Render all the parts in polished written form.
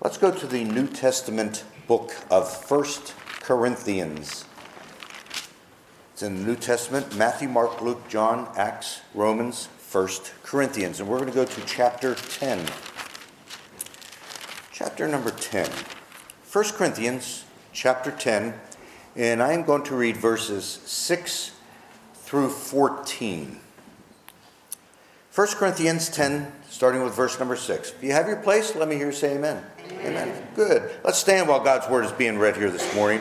Let's go to the New Testament book of 1 Corinthians. It's in the New Testament: Matthew, Mark, Luke, John, Acts, Romans, 1 Corinthians. And we're going to go to chapter 10. Chapter number 10. 1 Corinthians, chapter 10. And I am going to read verses 6 through 14. 1 Corinthians 10, starting with verse number 6. If you have your place, let me hear you say amen. Amen. Good. Let's stand while God's word is being read here this morning.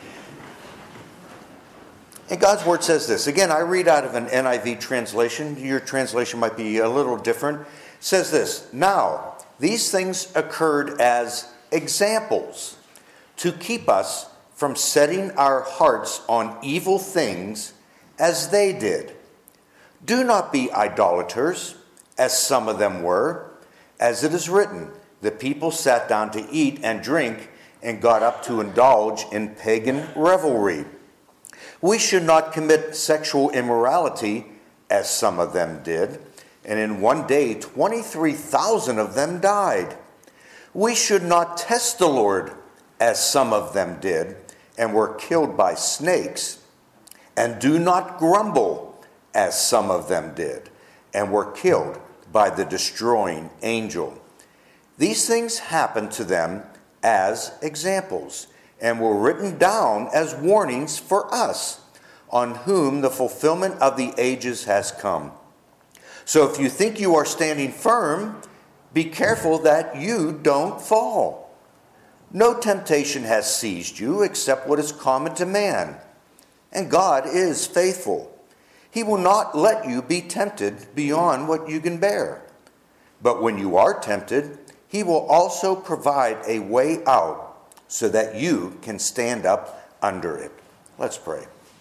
And God's word says this. Again, I read out of an NIV translation. Your translation might be a little different. It says this: Now, these things occurred as examples to keep us from setting our hearts on evil things as they did. Do not be idolaters, as some of them were. As it is written, the people sat down to eat and drink and got up to indulge in pagan revelry. We should not commit sexual immorality, as some of them did, and in one day 23,000 of them died. We should not test the Lord, as some of them did, and were killed by snakes. And do not grumble, as some of them did, and were killed by the destroying angel. These things happened to them as examples, and were written down as warnings for us, on whom the fulfillment of the ages has come. So if you think you are standing firm, be careful that you don't fall. No temptation has seized you except what is common to man, and God is faithful. He will not let you be tempted beyond what you can bear. But when you are tempted, He will also provide a way out so that you can stand up under it. Let's pray.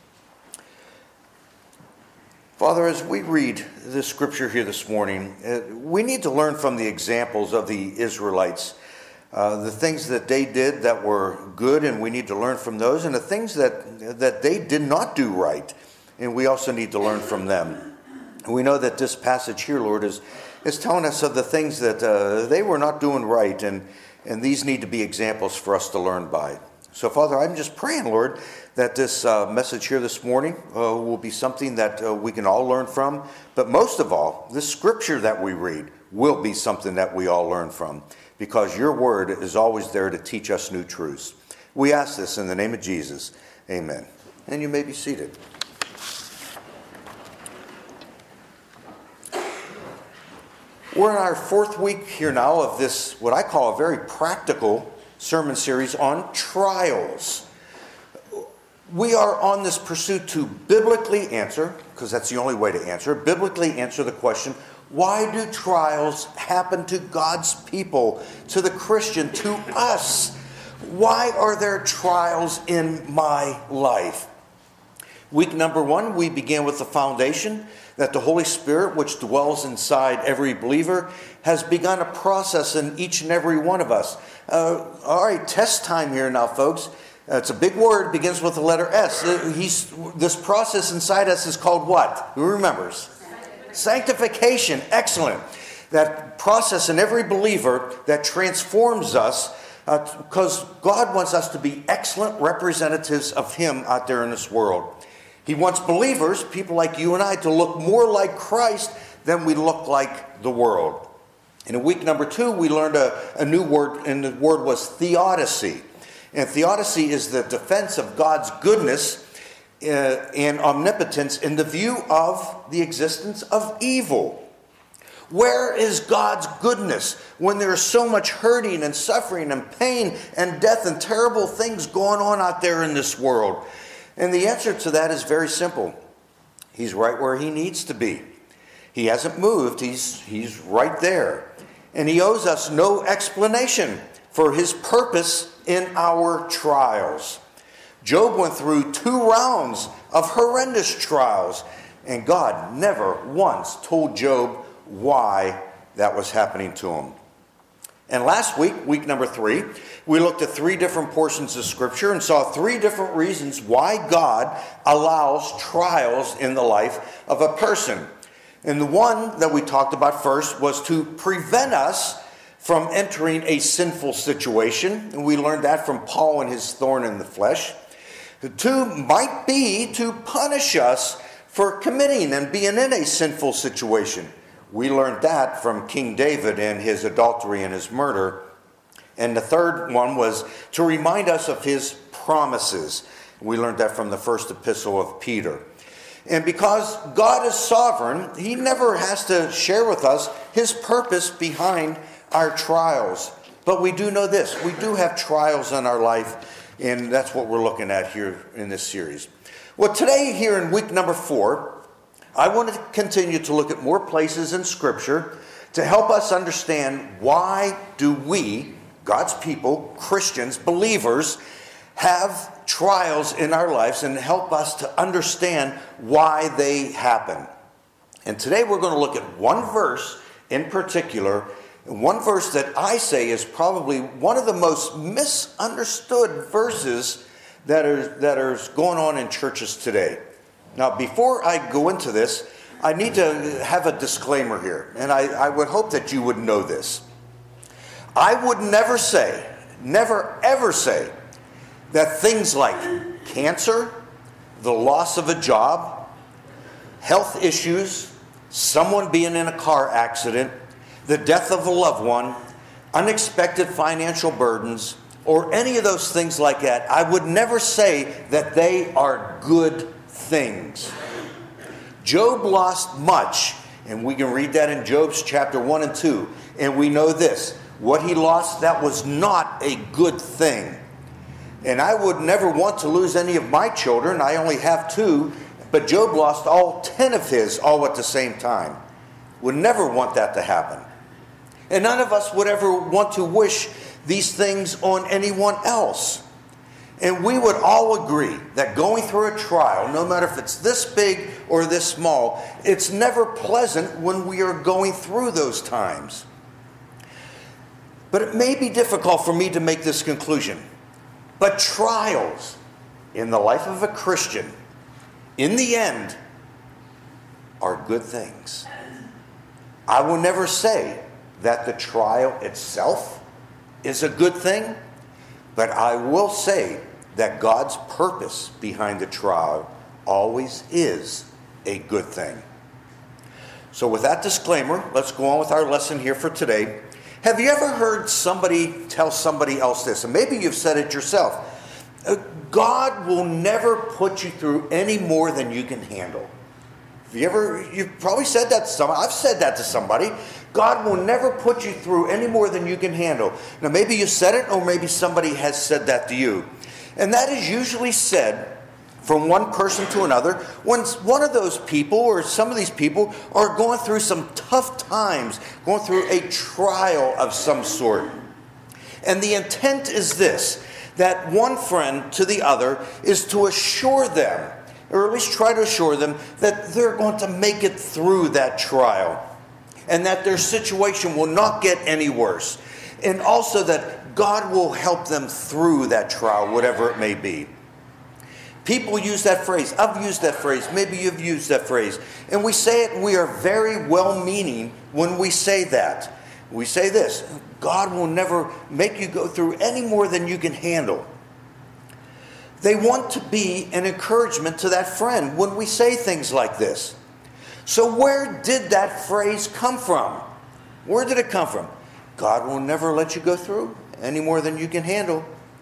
Father, as we read the scripture here this morning, we need to learn from the examples of the Israelites. The things that they did that were good, and we need to learn from those, and the things that they did not do right, and we also need to learn from them. And we know that this passage here, Lord, is telling us of the things that they were not doing right, and these need to be examples for us to learn by. So, Father, I'm just praying, Lord, that this message here this morning will be something that we can all learn from. But most of all, this scripture that we read will be something that we all learn from, because your word is always there to teach us new truths. We ask this in the name of Jesus. Amen. And you may be seated. We're in our fourth week here now of this, what I call a very practical sermon series on trials. We are on this pursuit to biblically answer, because that's the only way to answer, biblically answer the question, why do trials happen to God's people, to the Christian, to us? Why are there trials in my life? Week number 1, we began with the foundation that the Holy Spirit, which dwells inside every believer, has begun a process in each and every one of us. All right, test time here now, folks. It's a big word, begins with the letter S. This process inside us is called what? Who remembers? Sanctification. Excellent. That process in every believer that transforms us, because God wants us to be excellent representatives of Him out there in this world. He wants believers, people like you and I, to look more like Christ than we look like the world. And in week number 2, we learned a new word, and the word was theodicy. And theodicy is the defense of God's goodness and omnipotence in the view of the existence of evil. Where is God's goodness when there is so much hurting and suffering and pain and death and terrible things going on out there in this world? And the answer to that is very simple. He's right where He needs to be. He hasn't moved. He's right there. And He owes us no explanation for His purpose in our trials. Job went through 2 rounds of horrendous trials, and God never once told Job why that was happening to him. And last week, week number 3, we looked at 3 different portions of Scripture and saw 3 different reasons why God allows trials in the life of a person. And the one that we talked about first was to prevent us from entering a sinful situation, and we learned that from Paul and his thorn in the flesh. 2 might be to punish us for committing and being in a sinful situation. We learned that from King David and his adultery and his murder. And the third one was to remind us of his promises. We learned that from the first epistle of Peter. And because God is sovereign, he never has to share with us his purpose behind our trials. But we do know this. We do have trials in our life, and that's what we're looking at here in this series. Well, today, here in week number 4, I want to continue to look at more places in Scripture to help us understand why do we, God's people, Christians, believers, have trials in our lives, and help us to understand why they happen. And today we're going to look at one verse in particular, one verse that I say is probably one of the most misunderstood verses that are going on in churches today. Now, before I go into this, I need to have a disclaimer here, and I would hope that you would know this. I would never say, never ever say, that things like cancer, the loss of a job, health issues, someone being in a car accident, the death of a loved one, unexpected financial burdens, or any of those things like that, I would never say that they are good things. Job lost much, and we can read that in Job's chapter 1 and 2, and we know this. What he lost, that was not a good thing. And I would never want to lose any of my children. I only have 2, but Job lost all 10 of his all at the same time. Would never want that to happen. And none of us would ever want to wish these things on anyone else. And we would all agree that going through a trial, no matter if it's this big or this small, it's never pleasant when we are going through those times. But it may be difficult for me to make this conclusion. But trials in the life of a Christian, in the end, are good things. I will never say that the trial itself is a good thing, but I will say that God's purpose behind the trial always is a good thing. So with that disclaimer, let's go on with our lesson here for today. Have you ever heard somebody tell somebody else this? And maybe you've said it yourself. God will never put you through any more than you can handle. You've probably said that to somebody. I've said that to somebody. God will never put you through any more than you can handle. Now, maybe you said it, or maybe somebody has said that to you. And that is usually said from one person to another when one of those people or some of these people are going through some tough times, going through a trial of some sort. And the intent is this, that one friend to the other is to assure them, or at least try to assure them, that they're going to make it through that trial and that their situation will not get any worse. And also that God will help them through that trial, whatever it may be. People use that phrase. I've used that phrase. Maybe you've used that phrase. And we say it, we are very well-meaning when we say that. We say this, God will never make you go through any more than you can handle. They want to be an encouragement to that friend when we say things like this. So where did that phrase come from? Where did it come from? God will never let you go through any more than you can handle.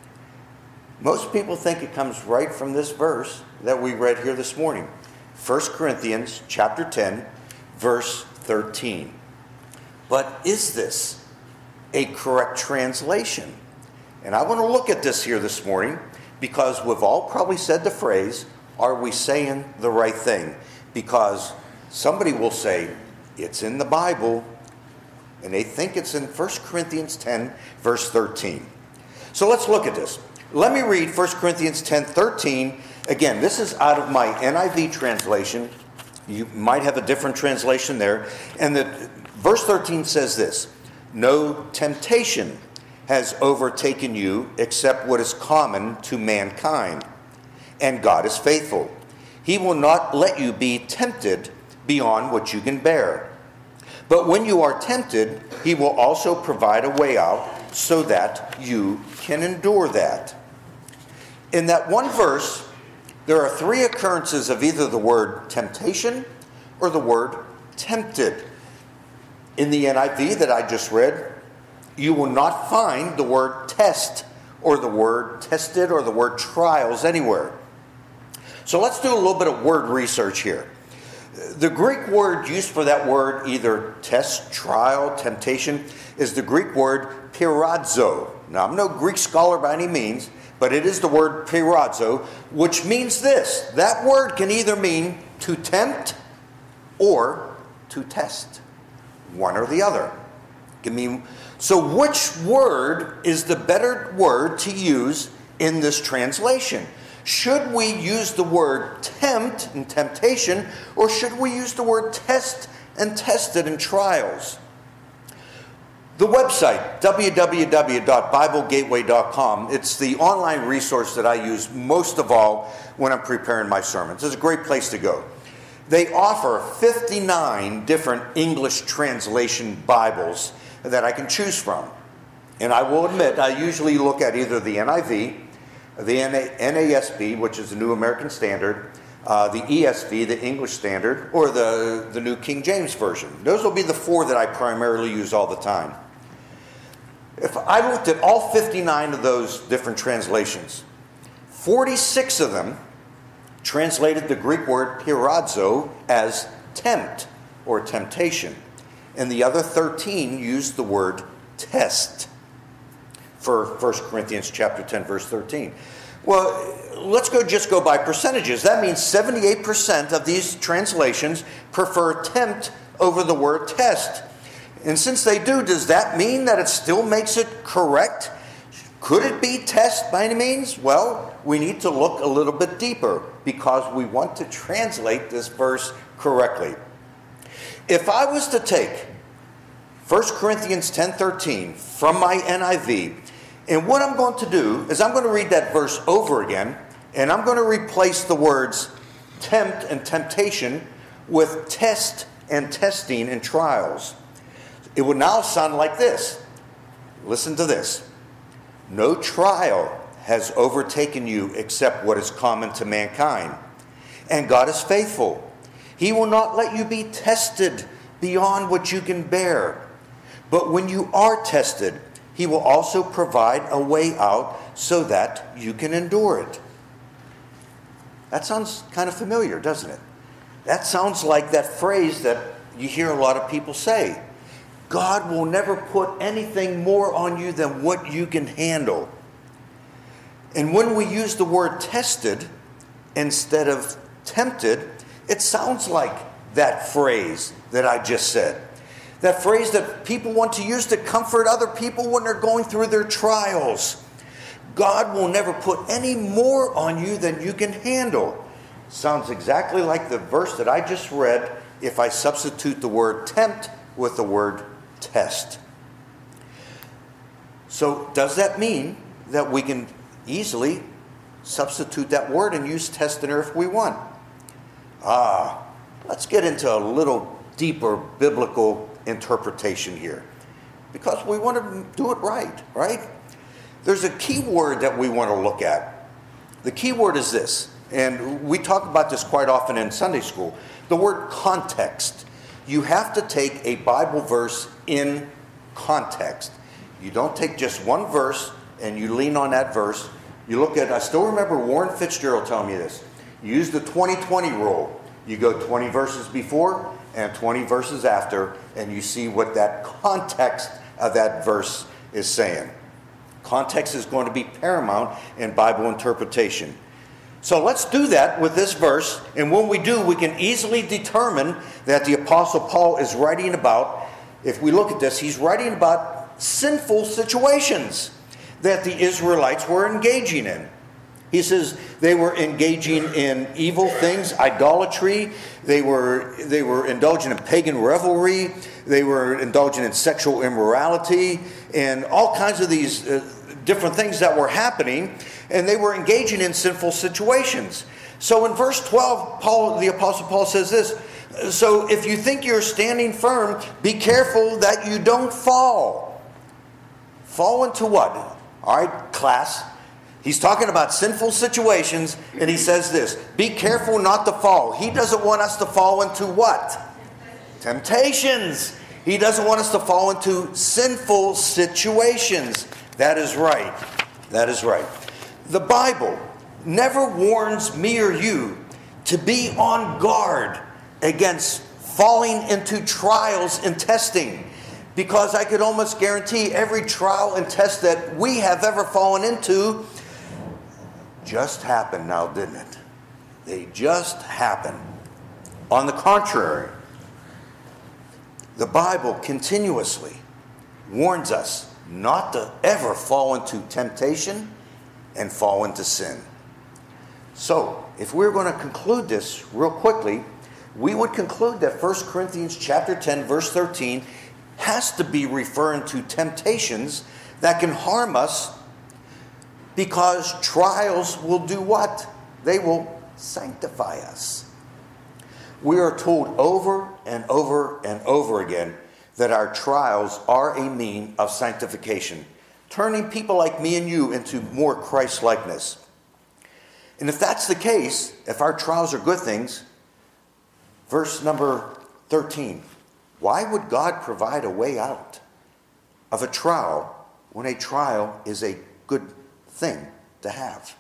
Most people think it comes right from this verse that we read here this morning. 1 Corinthians chapter 10, verse 13. But is this a correct translation? And I want to look at this here this morning because we've all probably said the phrase, are we saying the right thing? Because somebody will say, it's in the Bible, and they think it's in 1 Corinthians 10, verse 13. So let's look at this. Let me read 1 Corinthians 10:13. Again, this is out of my NIV translation. You might have a different translation there. And verse 13 says this, no temptation has overtaken you except what is common to mankind. And God is faithful. He will not let you be tempted beyond what you can bear. But when you are tempted, he will also provide a way out so that you can endure that. In that one verse, there are 3 occurrences of either the word temptation or the word tempted. In the NIV that I just read, you will not find the word test or the word tested or the word trials anywhere. So let's do a little bit of word research here. The Greek word used for that word, either test, trial, temptation, is the Greek word pirazo. Now, I'm no Greek scholar by any means, but it is the word pirazo, which means this. That word can either mean to tempt or to test. One or the other. So which word is the better word to use in this translation? Should we use the word tempt and temptation, or should we use the word test and tested in trials? The website, www.biblegateway.com, it's the online resource that I use most of all when I'm preparing my sermons. It's a great place to go. They offer 59 different English translation Bibles that I can choose from. And I will admit, I usually look at either the NIV, the NASB, which is the New American Standard, the ESV, the English Standard, or the New King James Version. Those will be the 4 that I primarily use all the time. If I looked at all 59 of those different translations, 46 of them translated the Greek word pirazo as tempt or temptation, and the other 13 used the word test for 1 Corinthians chapter 10, verse 13. Well, let's just go by percentages. That means 78% of these translations prefer tempt over the word test. And since they do, does that mean that it still makes it correct? Could it be test by any means? Well, we need to look a little bit deeper because we want to translate this verse correctly. If I was to take 1 Corinthians 10:13 from my NIV, and what I'm going to do is I'm going to read that verse over again, and I'm going to replace the words tempt and temptation with test and testing and trials. It would now sound like this. Listen to this. No trial has overtaken you except what is common to mankind. And God is faithful. He will not let you be tested beyond what you can bear. But when you are tested, He will also provide a way out so that you can endure it. That sounds kind of familiar, doesn't it? That sounds like that phrase that you hear a lot of people say. God will never put anything more on you than what you can handle. And when we use the word tested instead of tempted, it sounds like that phrase that I just said. That phrase that people want to use to comfort other people when they're going through their trials. God will never put any more on you than you can handle. Sounds exactly like the verse that I just read if I substitute the word tempt with the word test. So does that mean that we can easily substitute that word and use test in there if we want? Let's get into a little deeper biblical interpretation here, because we want to do it right? There's a key word that we want to look at. The key word is this, and we talk about this quite often in Sunday school, the word context. You have to take a Bible verse in context. You don't take just one verse and you lean on that verse. You look at, I still remember Warren Fitzgerald telling me this. You use the 20-20 rule. You go 20 verses before and 20 verses after, and you see what that context of that verse is saying. Context is going to be paramount in Bible interpretation. So let's do that with this verse, and when we do, we can easily determine that the Apostle Paul is writing about, if we look at this, he's writing about sinful situations that the Israelites were engaging in. He says they were engaging in evil things, idolatry. They were indulging in pagan revelry. They were indulging in sexual immorality and all kinds of these different things that were happening. And they were engaging in sinful situations. So in verse 12, the Apostle Paul says this, So if you think you're standing firm, be careful that you don't fall. Fall into what? All right, class. He's talking about sinful situations, and he says this: be careful not to fall. He doesn't want us to fall into what? Temptations. He doesn't want us to fall into sinful situations. That is right. That is right. The Bible never warns me or you to be on guard against falling into trials and testing, because I could almost guarantee every trial and test that we have ever fallen into just happened now, didn't it? They just happened. On the contrary, the Bible continuously warns us not to ever fall into temptation and fall into sin. So, if we're going to conclude this real quickly, we would conclude that 1 Corinthians chapter 10, verse 13 has to be referring to temptations that can harm us, because trials will do what? They will sanctify us. We are told over and over and over again that our trials are a mean of sanctification, turning people like me and you into more Christ-likeness. And if that's the case, if our trials are good things, verse number 13, why would God provide a way out of a trial when a trial is a good thing to have?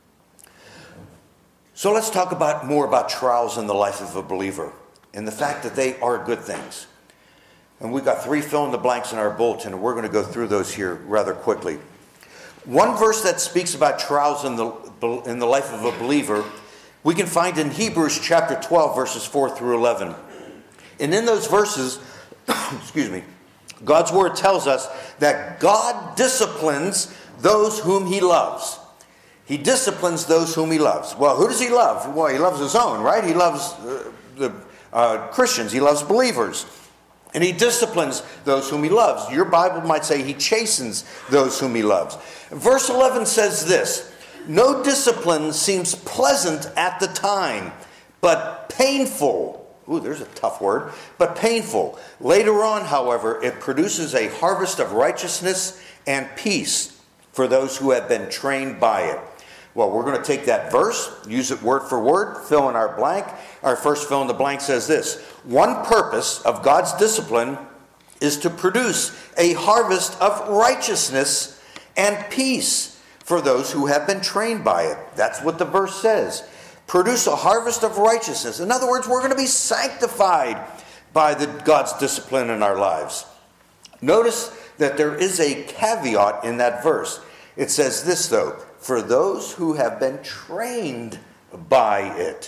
So let's talk more about trials in the life of a believer and the fact that they are good things. And we've got 3 fill-in-the-blanks in our bulletin, and we're going to go through those here rather quickly. One verse that speaks about trials in the life of a believer we can find in Hebrews chapter 12, verses 4 through 11. And in those verses, excuse me, God's word tells us that God disciplines those whom he loves. He disciplines those whom he loves. Well, who does he love? Well, he loves his own, right? He loves the Christians. He loves believers. And he disciplines those whom he loves. Your Bible might say he chastens those whom he loves. Verse 11 says this: no discipline seems pleasant at the time, but painful. Ooh, there's a tough word. But painful. Later on, however, it produces a harvest of righteousness and peace for those who have been trained by it. Well, we're going to take that verse, use it word for word, fill in our blank. Our first fill in the blank says this: one purpose of God's discipline is to produce a harvest of righteousness and peace for those who have been trained by it. That's what the verse says. Produce a harvest of righteousness. In other words, we're going to be sanctified by God's discipline in our lives. Notice that there is a caveat in that verse. It says this, though: for those who have been trained by it.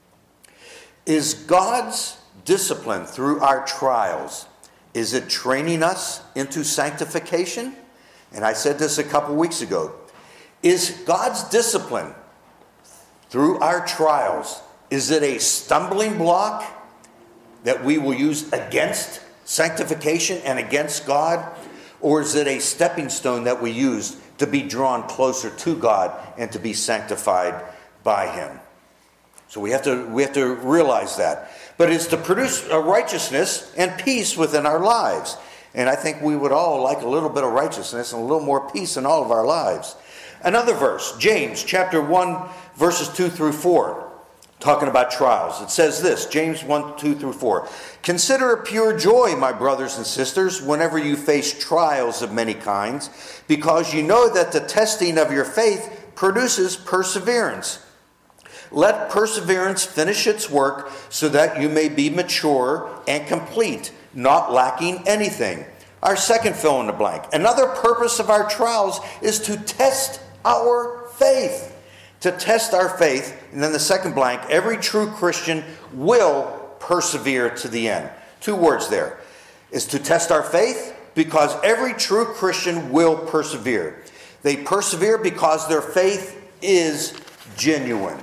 Is God's discipline through our trials, is it training us into sanctification? And I said this a couple weeks ago. Is God's discipline through our trials, is it a stumbling block that we will use against sanctification and against God? Or is it a stepping stone that we use to be drawn closer to God and to be sanctified by him? So we have to realize that. But it's to produce a righteousness and peace within our lives. And I think we would all like a little bit of righteousness and a little more peace in all of our lives. Another verse, James chapter 1, verses 2 through 4, talking about trials. It says this, James 1, 2 through 4. Consider it pure joy, my brothers and sisters, whenever you face trials of many kinds, because you know that the testing of your faith produces perseverance. Let perseverance finish its work so that you may be mature and complete, not lacking anything. Our second fill in the blank. Another purpose of our trials is to test our faith. To test our faith. And then the second blank, every true Christian will persevere to the end. 2 words there. Is to test our faith, because every true Christian will persevere. They persevere because their faith is genuine.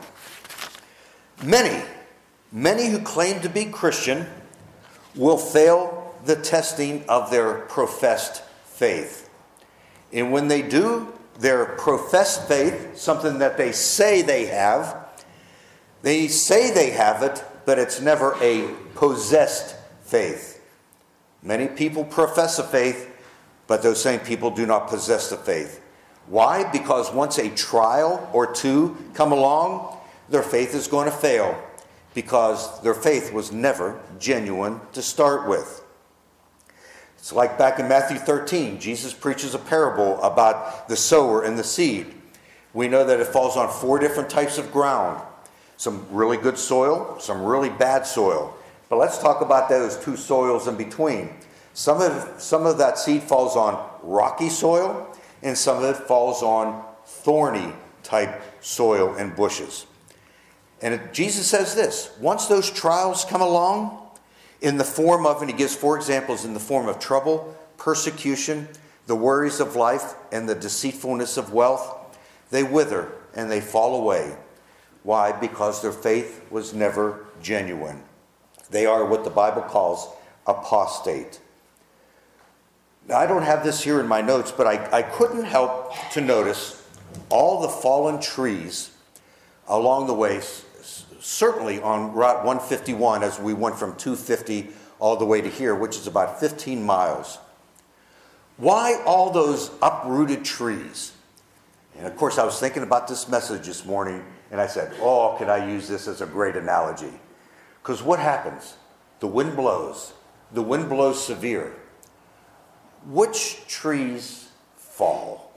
Many who claim to be Christian will fail the testing of their professed faith. And when they do, their professed faith, something that they say they have it, but it's never a possessed faith. Many people profess a faith, but those same people do not possess the faith. Why? Because once a trial or two come along, their faith is going to fail, because their faith was never genuine to start with. It's like back in Matthew 13, Jesus preaches a parable about the sower and the seed. We know that it falls on 4 different types of ground. Some really good soil, some really bad soil. But let's talk about those 2 soils in between. Some of that seed falls on rocky soil, and some of it falls on thorny type soil and bushes. And Jesus says this: once those trials come along, in the form of, and he gives 4 examples, in the form of trouble, persecution, the worries of life, and the deceitfulness of wealth, they wither and they fall away. Why? Because their faith was never genuine. They are what the Bible calls apostate. Now, I don't have this here in my notes, but I couldn't help to notice all the fallen trees along the way, certainly on Route 151 as we went from 250 all the way to here, which is about 15 miles. Why all those uprooted trees? And of course, I was thinking about this message this morning, and I said, oh, could I use this as a great analogy? Because what happens? The wind blows. The wind blows severe. Which trees fall?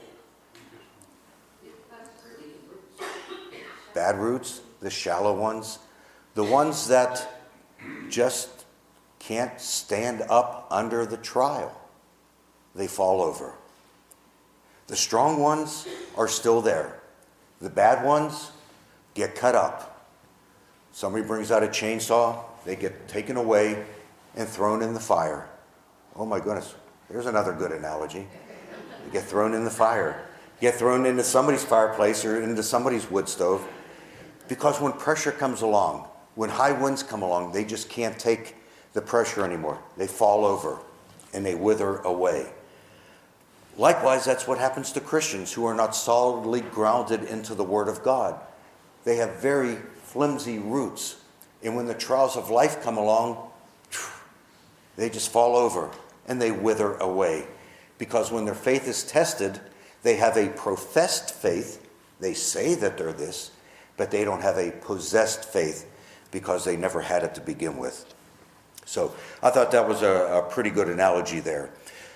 Bad roots, the shallow ones, the ones that just can't stand up under the trial. They fall over. The strong ones are still there. The bad ones get cut up. Somebody brings out a chainsaw, they get taken away and thrown in the fire. Oh my goodness, there's another good analogy. You get thrown in the fire. You get thrown into somebody's fireplace or into somebody's wood stove. Because when pressure comes along, when high winds come along, they just can't take the pressure anymore. They fall over and they wither away. Likewise, that's what happens to Christians who are not solidly grounded into the Word of God. They have very flimsy roots. And when the trials of life come along, they just fall over and they wither away. Because when their faith is tested, they have a professed faith. They say that they're this, but they don't have a possessed faith because they never had it to begin with. So I thought that was a pretty good analogy there.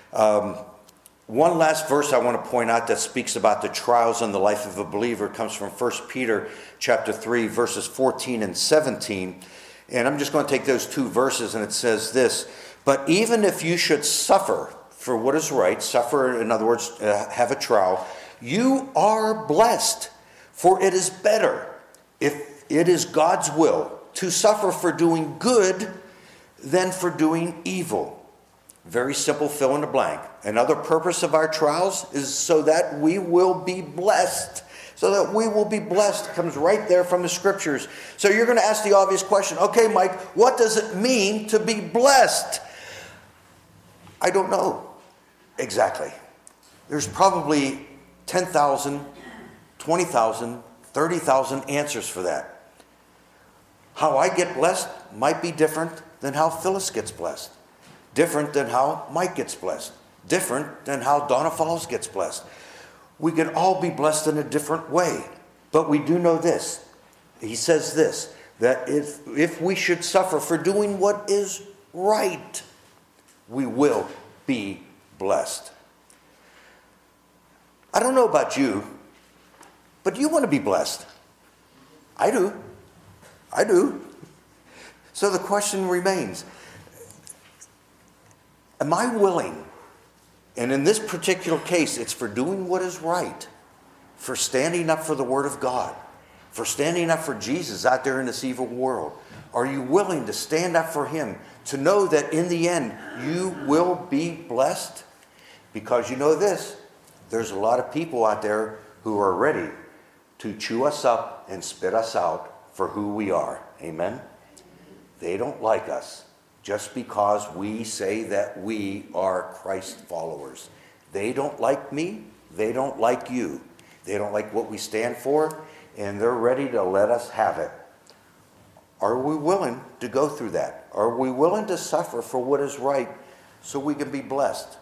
One last verse I want to point out that speaks about the trials in the life of a believer comes from 1 Peter chapter 3, verses 14 and 17. And I'm just going to take those 2 verses, and it says this: but even if you should suffer for what is right, suffer, in other words, have a trial, you are blessed, for it is better, if it is God's will, to suffer for doing good than for doing evil. Very simple fill in the blank. Another purpose of our trials is so that we will be blessed. So that we will be blessed. It comes right there from the scriptures. So you're going to ask the obvious question, okay, Mike, what does it mean to be blessed? I don't know exactly. There's probably 10,000, 20,000, 30,000 answers for that. How I get blessed might be different than how Phyllis gets blessed. Different than how Mike gets blessed. Different than how Donna Falls gets blessed. We can all be blessed in a different way. But we do know this. He says this, that if we should suffer for doing what is right, we will be blessed. I don't know about you, but you want to be blessed. I do. I do. So the question remains, am I willing, and in this particular case, it's for doing what is right, for standing up for the Word of God, for standing up for Jesus out there in this evil world? Are you willing to stand up for Him, to know that in the end you will be blessed? Because you know this, there's a lot of people out there who are ready to chew us up and spit us out for who we are. Amen? They don't like us just because we say that we are Christ followers. They don't like me. They don't like you. They don't like what we stand for, and they're ready to let us have it. Are we willing to go through that? Are we willing to suffer for what is right so we can be blessed?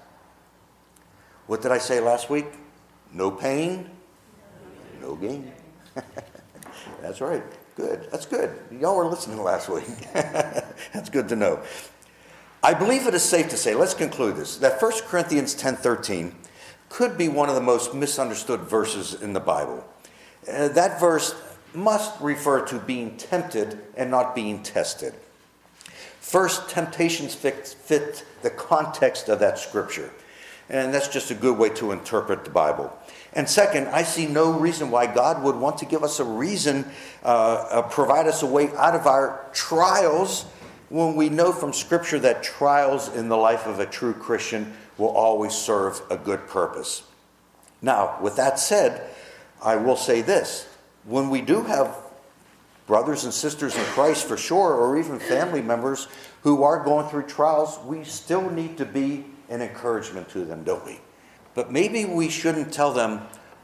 What did I say last week? No pain, no gain. That's right. Good. That's good. Y'all were listening last week. That's good to know. I believe it is safe to say, let's conclude this, that 1 Corinthians 10:13 could be one of the most misunderstood verses in the Bible. That verse must refer to being tempted and not being tested. First, temptations fit the context of that scripture. And that's just a good way to interpret the Bible. And second, I see no reason why God would want to give us a reason, provide us a way out of our trials, when we know from Scripture that trials in the life of a true Christian will always serve a good purpose. Now, with that said, I will say this. When we do have brothers and sisters in Christ for sure, or even family members who are going through trials, we still need to be an encouragement to them, don't we? But maybe we shouldn't tell them,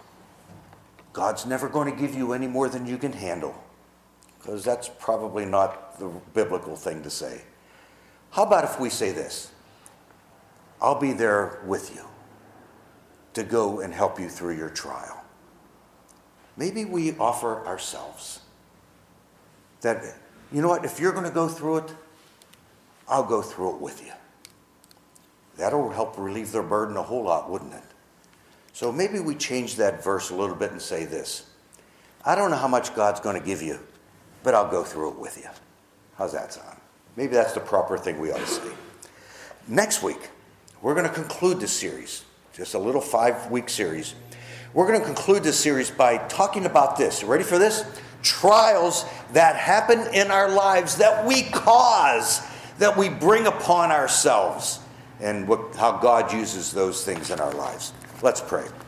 God's never going to give you any more than you can handle, because that's probably not the biblical thing to say. How about if we say this? I'll be there with you to go and help you through your trial. Maybe we offer ourselves that, you know what, if you're going to go through it, I'll go through it with you. That'll help relieve their burden a whole lot, wouldn't it? So maybe we change that verse a little bit and say this. I don't know how much God's going to give you, but I'll go through it with you. How's that sound? Maybe that's the proper thing we ought to say. Next week, we're going to conclude this series, just a little 5-week series. We're going to conclude this series by talking about this. You ready for this? Trials that happen in our lives that we cause, that we bring upon ourselves, and how God uses those things in our lives. Let's pray.